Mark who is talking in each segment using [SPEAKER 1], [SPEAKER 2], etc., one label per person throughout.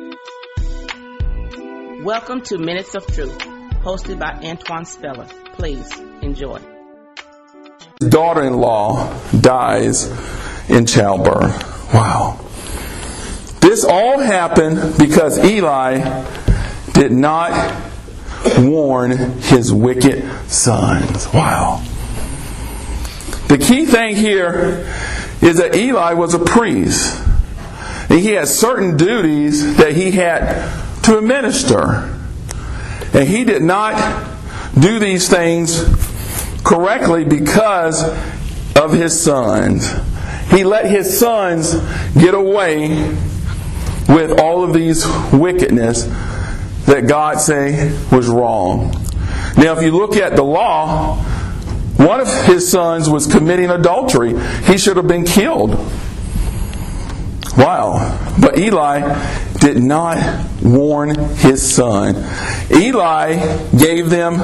[SPEAKER 1] Welcome to Minutes of Truth, hosted by Antoine Speller. Please enjoy.
[SPEAKER 2] His daughter-in-law dies in childbirth. Wow. This all happened because Eli did not warn his wicked sons. Wow. The key thing here is that Eli was a priest. And he had certain duties that he had to administer. And he did not do these things correctly because of his sons. He let his sons get away with all of these wickedness that God say was wrong. Now, if you look at the law, one of his sons was committing adultery. He should have been killed. Wow. But Eli did not warn his son. Eli gave him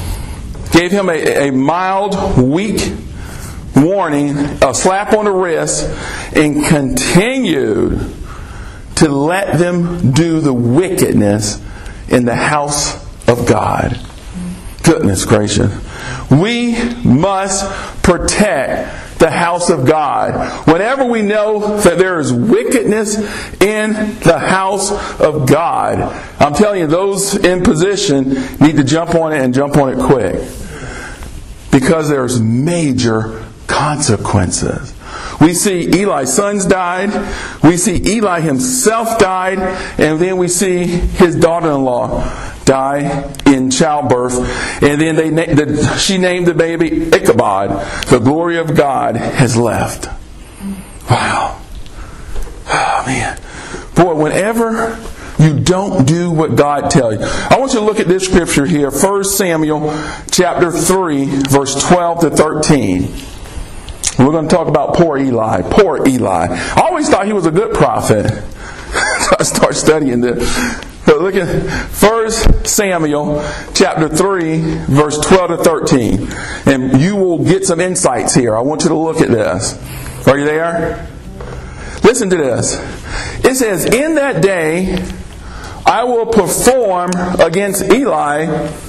[SPEAKER 2] a mild, weak warning, a slap on the wrist, and continued to let them do the wickedness in the house of God. Goodness gracious. We must protect the house of God. Whenever we know that there is wickedness in the house of God, I'm telling you, those in position need to jump on it and jump on it quick. Because there's major consequences. We see Eli's sons died. We see Eli himself died. And then we see his daughter-in-law die in childbirth. And then she named the baby Ichabod. The glory of God has left. Wow. Oh, man. Boy, whenever you don't do what God tells you. I want you to look at this scripture here. 1 Samuel chapter 3, verse 12 to 13. We're going to talk about poor Eli. Poor Eli. I always thought he was a good prophet. So I start studying this. But look at 1 Samuel chapter 3, verse 12 to 13. And you will get some insights here. I want you to look at this. Are you there? Listen to this. It says, "In that day I will perform against Eli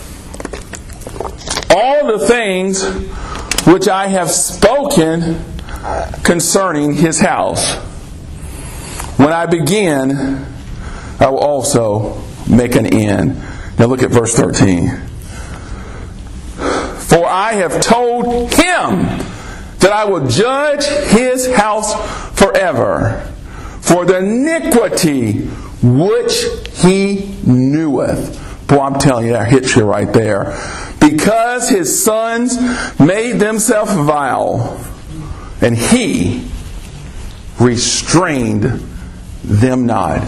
[SPEAKER 2] all the things which I have spoken concerning his house. When I begin, I will also make an end." Now look at verse 13. "For I have told him that I will judge his house forever for the iniquity which he kneweth." Boy, I'm telling you, that hits you right there. "Because his sons made themselves vile, and he restrained them not."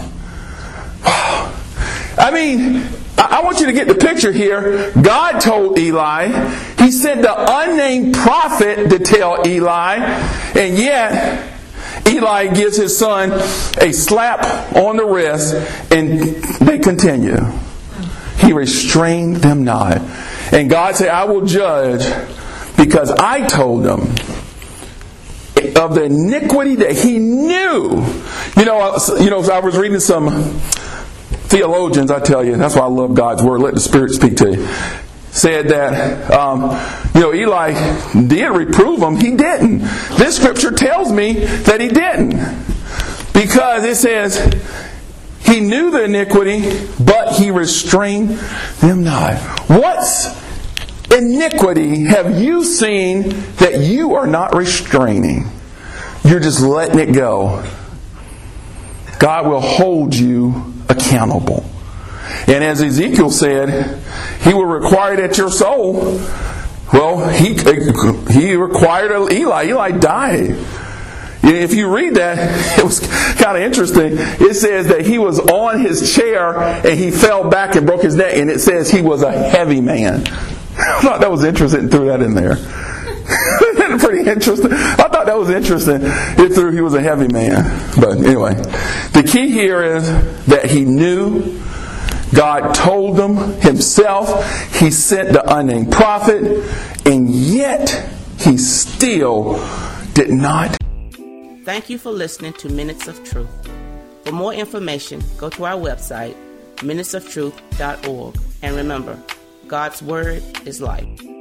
[SPEAKER 2] I mean, I want you to get the picture here. God told Eli. He sent the unnamed prophet to tell Eli. And yet, Eli gives his son a slap on the wrist, and they continue. He restrained them not. And God said, "I will judge because I told them of the iniquity that he knew." You know, I was reading some theologians, I tell you, that's why I love God's Word. Let the Spirit speak to you. Said that, Eli did reprove him. He didn't. This scripture tells me that he didn't. Because it says, he knew the iniquity, but he restrained them not. What's iniquity have you seen that you are not restraining? You're just letting it go. God will hold you accountable. And as Ezekiel said, he will require that your soul. Well, he required Eli. Eli died. If you read that, it was kind of interesting. It says that he was on his chair and he fell back and broke his neck. And it says he was a heavy man. I thought that was interesting. Threw that in there. Pretty interesting. I thought that was interesting. He was a heavy man. But anyway, the key here is that he knew. God told them himself. He sent the unnamed prophet. And yet, he still did not.
[SPEAKER 1] Thank you for listening to Minutes of Truth. For more information, go to our website, minutesoftruth.org. And remember, God's Word is life.